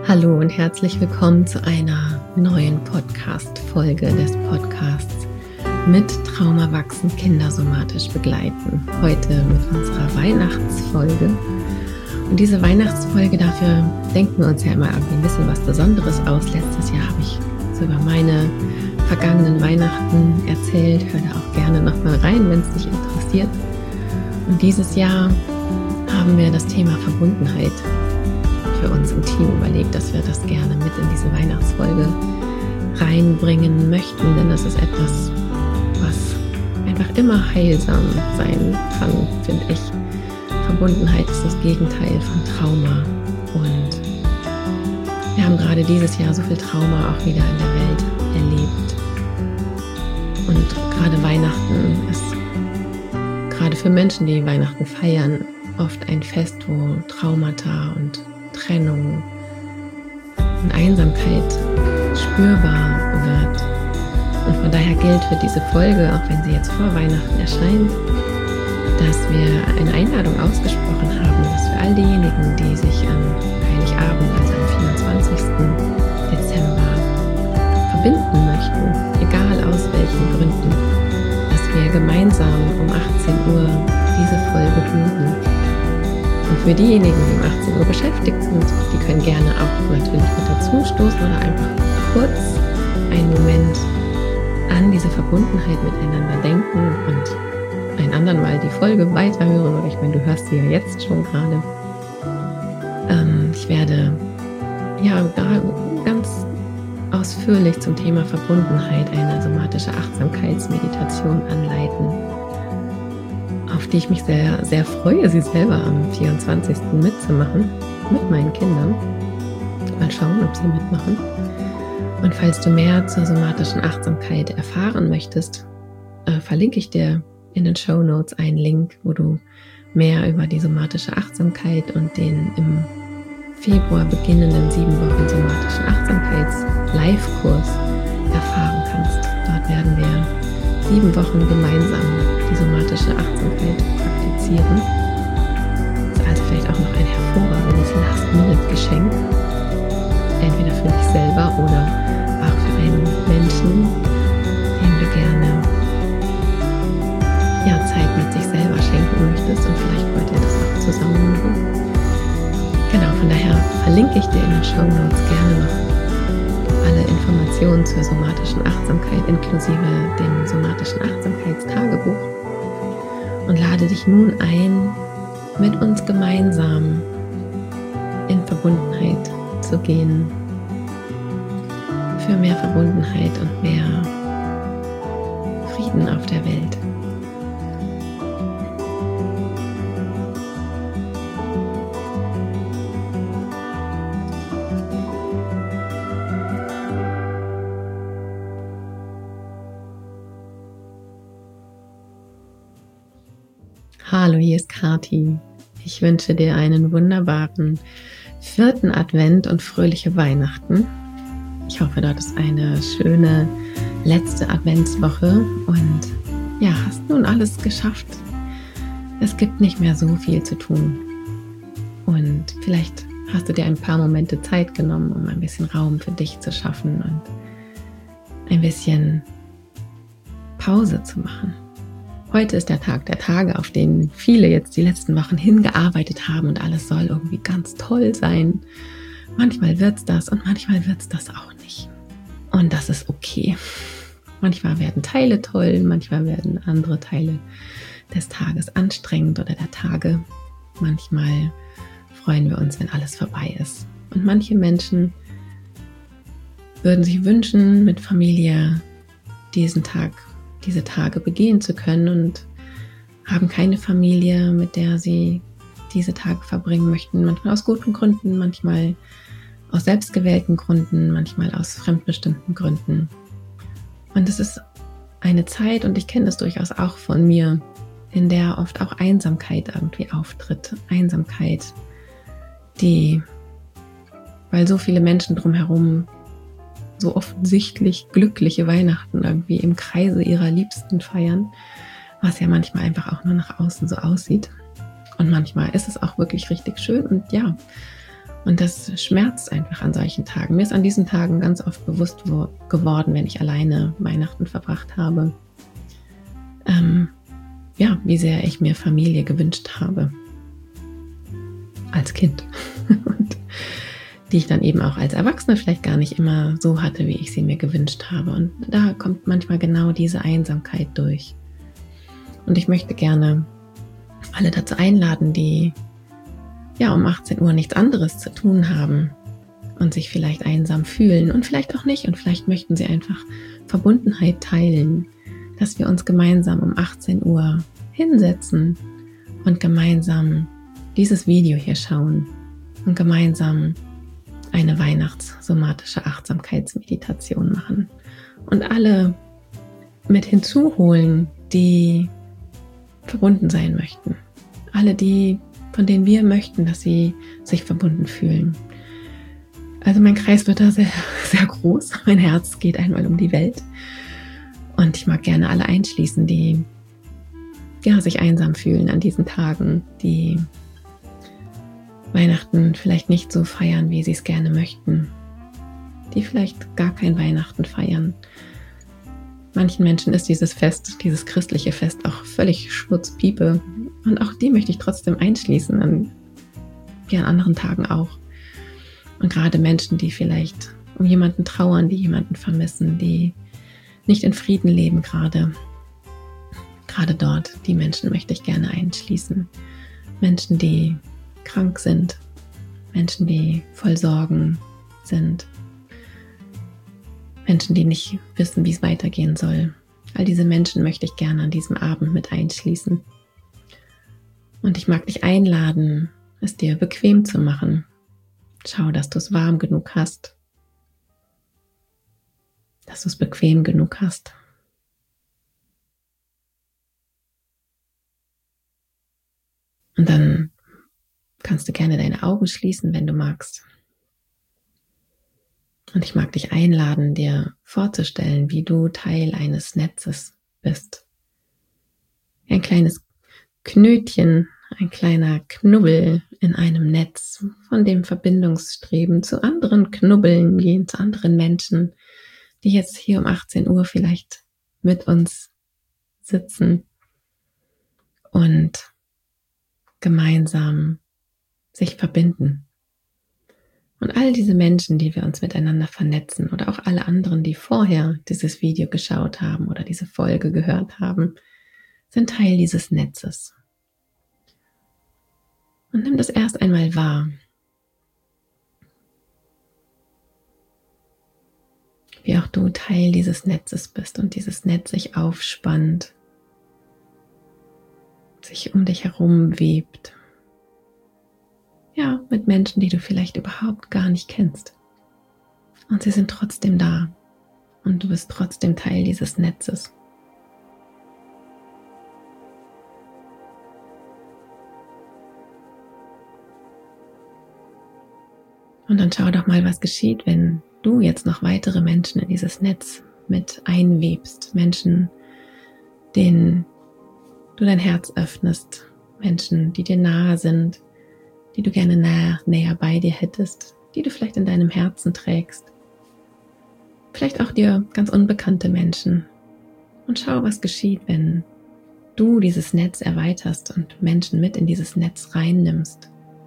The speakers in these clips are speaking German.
Hallo und herzlich willkommen zu einer neuen Podcast-Folge des Podcasts mit Trauma wachsen, Kinder somatisch begleiten. Heute mit unserer Weihnachtsfolge. Und diese Weihnachtsfolge, dafür denken wir uns ja immer irgendwie ein bisschen was Besonderes aus. Letztes Jahr habe ich so über meine vergangenen Weihnachten erzählt. Hör da auch gerne nochmal rein, wenn es dich interessiert. Und dieses Jahr haben wir das Thema Verbundenheit für uns im Team überlegt, dass wir das gerne mit in diese Weihnachtsfolge reinbringen möchten, denn das ist etwas, was einfach immer heilsam sein kann, finde ich. Verbundenheit ist das Gegenteil von Trauma und wir haben gerade dieses Jahr so viel Trauma auch wieder in der Welt erlebt und gerade Weihnachten ist gerade für Menschen, die Weihnachten feiern, oft ein Fest, wo Traumata und Trennung und Einsamkeit spürbar wird. Und von daher gilt für diese Folge, auch wenn sie jetzt vor Weihnachten erscheint, dass wir eine Einladung ausgesprochen haben, dass für all diejenigen, die sich an Heiligabend, also am 24. Dezember, verbinden möchten, egal aus welchen Gründen, dass wir gemeinsam um 18 Uhr diese Folge hören. Und für diejenigen, die um 18 Uhr beschäftigt sind, die können gerne auch natürlich mit dazu stoßen oder einfach kurz einen Moment an diese Verbundenheit miteinander denken und ein anderen Mal die Folge weiterhören. Oder ich meine, du hörst sie ja jetzt schon gerade. Ich werde ja ganz ausführlich zum Thema Verbundenheit eine somatische Achtsamkeitsmeditation anleiten, auf die ich mich sehr, sehr freue, sie selber am 24. mitzumachen, mit meinen Kindern. Mal schauen, ob sie mitmachen. Und falls du mehr zur somatischen Achtsamkeit erfahren möchtest, verlinke ich dir in den Shownotes einen Link, wo du mehr über die somatische Achtsamkeit und den im Februar beginnenden 7 Wochen somatischen Achtsamkeits-Live-Kurs erfahren kannst. Dort werden wir 7 Wochen gemeinsam die somatische Achtsamkeit praktizieren. Das ist also vielleicht auch noch ein hervorragendes Last-Minute-Geschenk. Entweder für dich selber oder auch für einen Menschen, dem du gerne Zeit mit sich selber schenken möchtest und vielleicht wollt ihr das auch zusammen machen. Genau, von daher verlinke ich dir in den Shownotes gerne noch alle Informationen zur somatischen Achtsamkeit inklusive dem somatischen Achtsamkeitstagebuch und lade dich nun ein, mit uns gemeinsam in Verbundenheit zu gehen, für mehr Verbundenheit und mehr Frieden auf der Welt. Hallo, hier ist Kati. Ich wünsche dir einen wunderbaren 4. Advent und fröhliche Weihnachten. Ich hoffe, du hattest eine schöne letzte Adventswoche und hast nun alles geschafft. Es gibt nicht mehr so viel zu tun. Und vielleicht hast du dir ein paar Momente Zeit genommen, um ein bisschen Raum für dich zu schaffen und ein bisschen Pause zu machen. Heute ist der Tag der Tage, auf den viele jetzt die letzten Wochen hingearbeitet haben und alles soll irgendwie ganz toll sein. Manchmal wird's das und manchmal wird's das auch nicht. Und das ist okay. Manchmal werden Teile toll, manchmal werden andere Teile des Tages anstrengend oder der Tage. Manchmal freuen wir uns, wenn alles vorbei ist. Und manche Menschen würden sich wünschen, mit Familie diese Tage begehen zu können und haben keine Familie, mit der sie diese Tage verbringen möchten. Manchmal aus guten Gründen, manchmal aus selbstgewählten Gründen, manchmal aus fremdbestimmten Gründen. Und es ist eine Zeit, und ich kenne das durchaus auch von mir, in der oft auch Einsamkeit irgendwie auftritt. Einsamkeit, weil so viele Menschen drumherum so offensichtlich glückliche Weihnachten irgendwie im Kreise ihrer Liebsten feiern, was ja manchmal einfach auch nur nach außen so aussieht. Und manchmal ist es auch wirklich richtig schön und Und das schmerzt einfach an solchen Tagen. Mir ist an diesen Tagen ganz oft bewusst geworden, wenn ich alleine Weihnachten verbracht habe, wie sehr ich mir Familie gewünscht habe. Als Kind. Und die ich dann eben auch als Erwachsene vielleicht gar nicht immer so hatte, wie ich sie mir gewünscht habe. Und da kommt manchmal genau diese Einsamkeit durch. Und ich möchte gerne alle dazu einladen, die um 18 Uhr nichts anderes zu tun haben und sich vielleicht einsam fühlen und vielleicht auch nicht. Und vielleicht möchten sie einfach Verbundenheit teilen, dass wir uns gemeinsam um 18 Uhr hinsetzen und gemeinsam dieses Video hier schauen und gemeinsam eine weihnachtssomatische Achtsamkeitsmeditation machen und alle mit hinzuholen, die verbunden sein möchten. Alle die, von denen wir möchten, dass sie sich verbunden fühlen. Also mein Kreis wird da sehr, sehr groß. Mein Herz geht einmal um die Welt. Und ich mag gerne alle einschließen, die sich einsam fühlen an diesen Tagen, die Weihnachten vielleicht nicht so feiern, wie sie es gerne möchten, die vielleicht gar kein Weihnachten feiern. Manchen Menschen ist dieses Fest, dieses christliche Fest auch völlig Schnurzpiepe. Und auch die möchte ich trotzdem einschließen, an anderen Tagen auch. Und gerade Menschen, die vielleicht um jemanden trauern, die jemanden vermissen, die nicht in Frieden leben gerade dort, die Menschen möchte ich gerne einschließen. Menschen, die krank sind, Menschen, die voll Sorgen sind, Menschen, die nicht wissen, wie es weitergehen soll. All diese Menschen möchte ich gerne an diesem Abend mit einschließen. Und ich mag dich einladen, es dir bequem zu machen. Schau, dass du es warm genug hast, dass du es bequem genug hast. Und dann kannst du gerne deine Augen schließen, wenn du magst. Und ich mag dich einladen, dir vorzustellen, wie du Teil eines Netzes bist. Ein kleines Knötchen, ein kleiner Knubbel in einem Netz, von dem Verbindungsstreben zu anderen Knubbeln gehen, zu anderen Menschen, die jetzt hier um 18 Uhr vielleicht mit uns sitzen und gemeinsam sich verbinden. Und all diese Menschen, die wir uns miteinander vernetzen oder auch alle anderen, die vorher dieses Video geschaut haben oder diese Folge gehört haben, sind Teil dieses Netzes. Und nimm das erst einmal wahr. Wie auch du Teil dieses Netzes bist und dieses Netz sich aufspannt, sich um dich herum webt. Ja, mit Menschen, die du vielleicht überhaupt gar nicht kennst. Und sie sind trotzdem da. Und du bist trotzdem Teil dieses Netzes. Und dann schau doch mal, was geschieht, wenn du jetzt noch weitere Menschen in dieses Netz mit einwebst. Menschen, denen du dein Herz öffnest. Menschen, die dir nahe sind, die du gerne näher bei dir hättest, die du vielleicht in deinem Herzen trägst. Vielleicht auch dir ganz unbekannte Menschen. Und schau, was geschieht, wenn du dieses Netz erweiterst und Menschen mit in dieses Netz reinnimmst.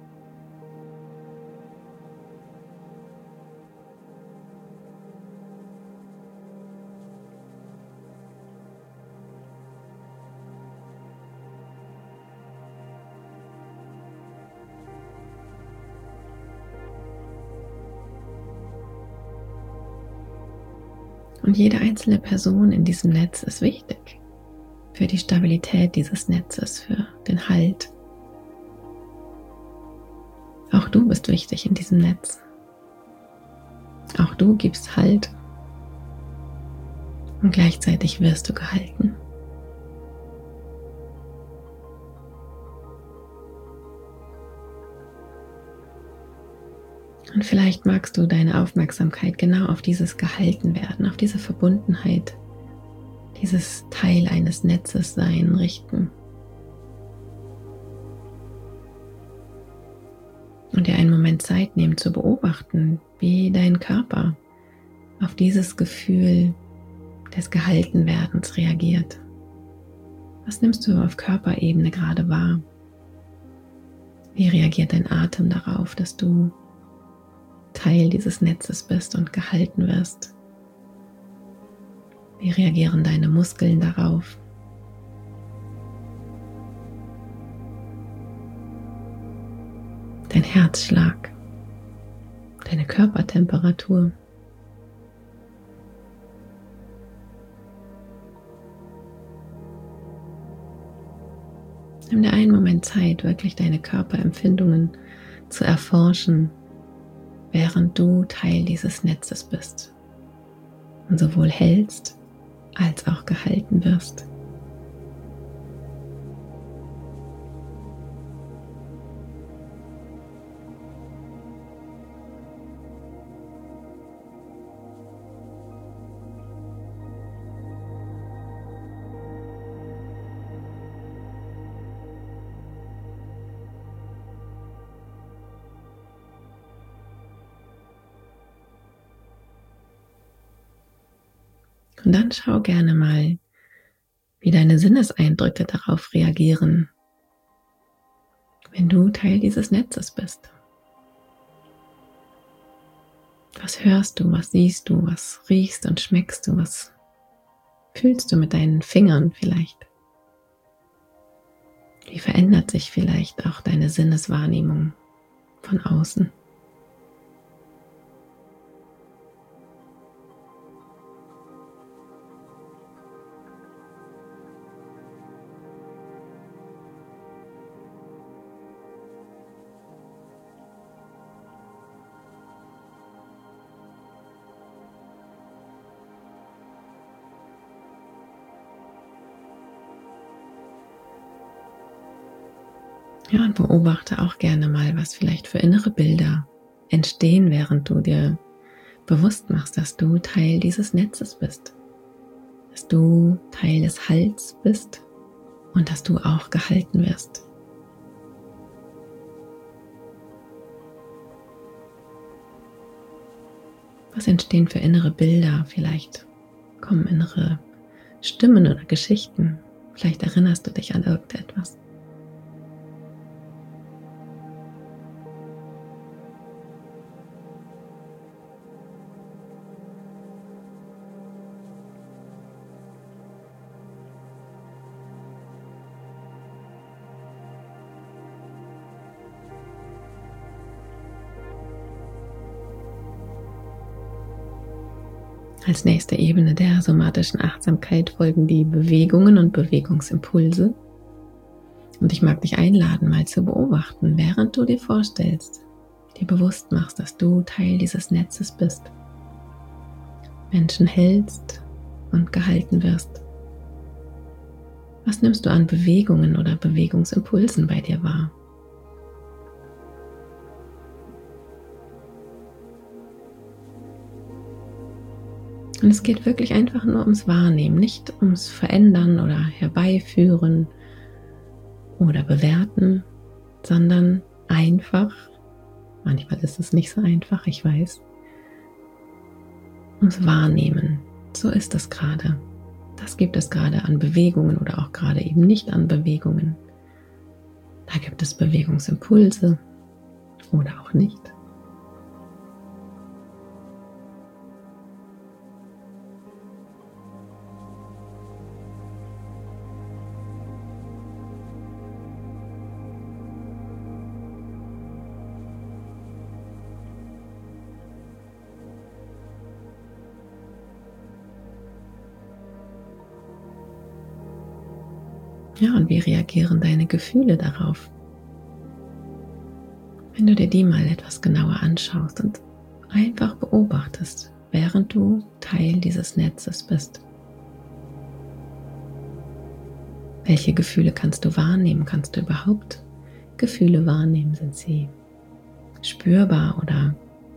Und jede einzelne Person in diesem Netz ist wichtig für die Stabilität dieses Netzes, für den Halt. Auch du bist wichtig in diesem Netz. Auch du gibst Halt. Und gleichzeitig wirst du gehalten. Und vielleicht magst du deine Aufmerksamkeit genau auf dieses Gehaltenwerden, auf diese Verbundenheit, dieses Teil eines Netzes sein, richten. Und dir einen Moment Zeit nehmen zu beobachten, wie dein Körper auf dieses Gefühl des Gehaltenwerdens reagiert. Was nimmst du auf Körperebene gerade wahr? Wie reagiert dein Atem darauf, dass du Teil dieses Netzes bist und gehalten wirst? Wie reagieren deine Muskeln darauf? Dein Herzschlag, deine Körpertemperatur. Nimm dir einen Moment Zeit, wirklich deine Körperempfindungen zu erforschen, während du Teil dieses Netzes bist und sowohl hältst als auch gehalten wirst. Und dann schau gerne mal, wie deine Sinneseindrücke darauf reagieren, wenn du Teil dieses Netzes bist. Was hörst du, was siehst du, was riechst und schmeckst du, was fühlst du mit deinen Fingern vielleicht? Wie verändert sich vielleicht auch deine Sinneswahrnehmung von außen? Ja, und beobachte auch gerne mal, was vielleicht für innere Bilder entstehen, während du dir bewusst machst, dass du Teil dieses Netzes bist, dass du Teil des Halts bist und dass du auch gehalten wirst. Was entstehen für innere Bilder? Vielleicht kommen innere Stimmen oder Geschichten. Vielleicht erinnerst du dich an irgendetwas. Als nächste Ebene der somatischen Achtsamkeit folgen die Bewegungen und Bewegungsimpulse. Und ich mag dich einladen, mal zu beobachten, während du dir vorstellst, dir bewusst machst, dass du Teil dieses Netzes bist, Menschen hältst und gehalten wirst. Was nimmst du an Bewegungen oder Bewegungsimpulsen bei dir wahr? Und es geht wirklich einfach nur ums Wahrnehmen, nicht ums Verändern oder Herbeiführen oder Bewerten, sondern einfach, manchmal ist es nicht so einfach, ich weiß, ums Wahrnehmen. So ist es gerade. Das gibt es gerade an Bewegungen oder auch gerade eben nicht an Bewegungen. Da gibt es Bewegungsimpulse oder auch nicht. Ja, und wie reagieren deine Gefühle darauf? Wenn du dir die mal etwas genauer anschaust und einfach beobachtest, während du Teil dieses Netzes bist. Welche Gefühle kannst du wahrnehmen? Kannst du überhaupt Gefühle wahrnehmen? Sind sie spürbar oder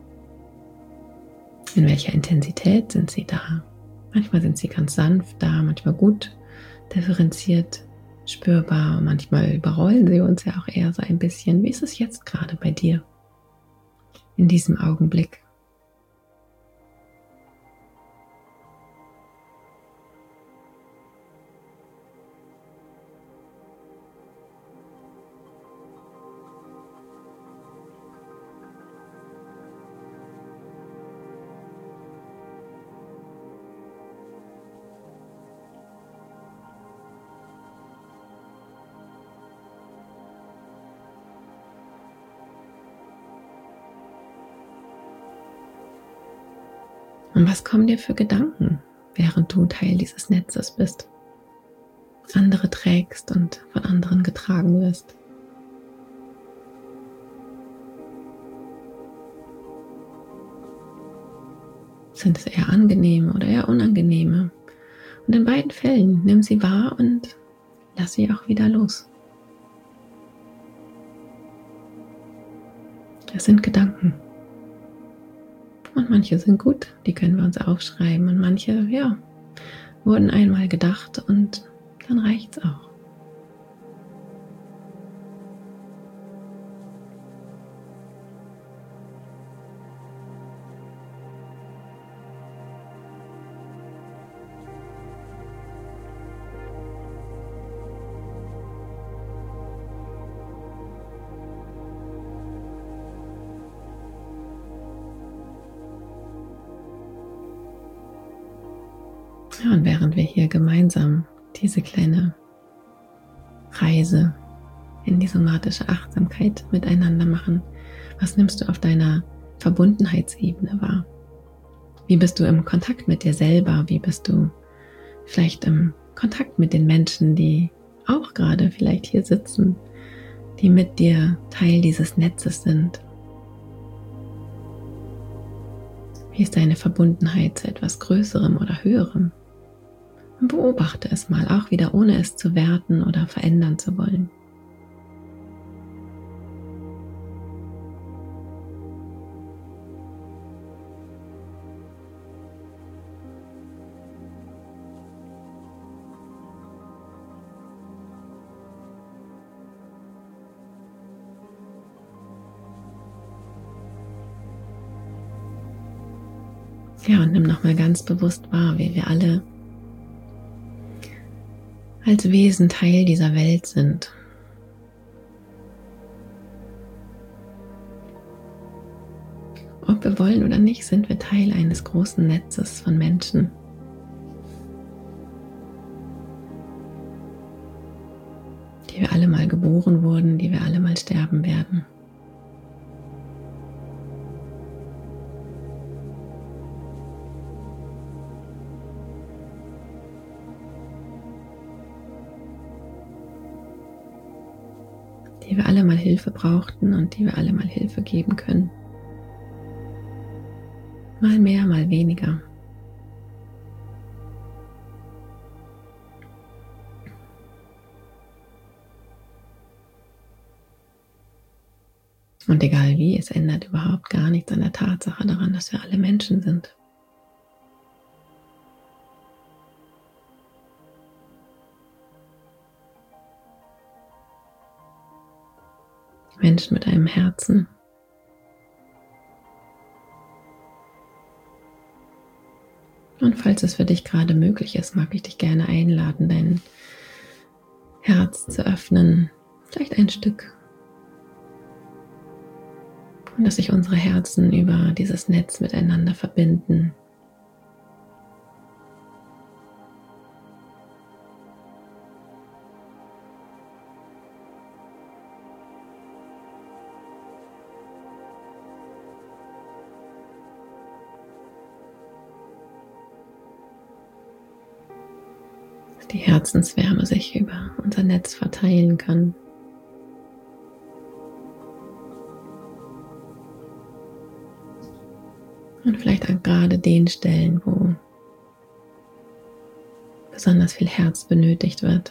in welcher Intensität sind sie da? Manchmal sind sie ganz sanft da, manchmal gut differenziert spürbar, manchmal überrollen sie uns ja auch eher so ein bisschen. Wie ist es jetzt gerade bei dir? in diesem Augenblick. Und was kommen dir für Gedanken, während du Teil dieses Netzes bist, andere trägst und von anderen getragen wirst? Sind es eher angenehme oder eher unangenehme? Und in beiden Fällen nimm sie wahr und lass sie auch wieder los. Es sind Gedanken. Und manche sind gut, die können wir uns aufschreiben. Und manche, ja, wurden einmal gedacht und dann reicht's auch. Ja, und während wir hier gemeinsam diese kleine Reise in die somatische Achtsamkeit miteinander machen, was nimmst du auf deiner Verbundenheitsebene wahr? Wie bist du im Kontakt mit dir selber? Wie bist du vielleicht im Kontakt mit den Menschen, die auch gerade vielleicht hier sitzen, die mit dir Teil dieses Netzes sind? Wie ist deine Verbundenheit zu etwas Größerem oder Höherem? Und beobachte es mal, auch wieder ohne es zu werten oder verändern zu wollen. Ja, und nimm nochmal ganz bewusst wahr, wie wir alle als Wesen Teil dieser Welt sind. Ob wir wollen oder nicht, sind wir Teil eines großen Netzes von Menschen. Die wir alle mal geboren wurden, die wir alle mal sterben werden. Die wir alle mal Hilfe brauchten und die wir alle mal Hilfe geben können. Mal mehr, mal weniger. Und egal wie, es ändert überhaupt gar nichts an der Tatsache daran, dass wir alle Menschen sind. Menschen mit einem Herzen. Und falls es für dich gerade möglich ist, mag ich dich gerne einladen, dein Herz zu öffnen, vielleicht ein Stück. Und dass sich unsere Herzen über dieses Netz miteinander verbinden. Dass die Herzenswärme sich über unser Netz verteilen kann. Und vielleicht an gerade den Stellen, wo besonders viel Herz benötigt wird,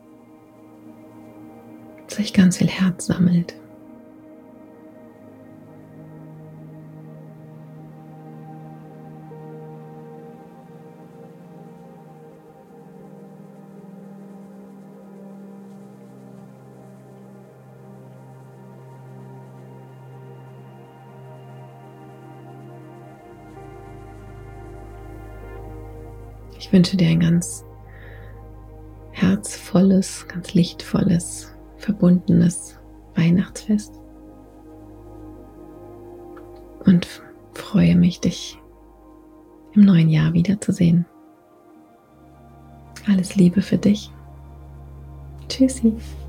sich ganz viel Herz sammelt. Ich wünsche dir ein ganz herzvolles, ganz lichtvolles, verbundenes Weihnachtsfest und freue mich, dich im neuen Jahr wiederzusehen. Alles Liebe für dich. Tschüssi.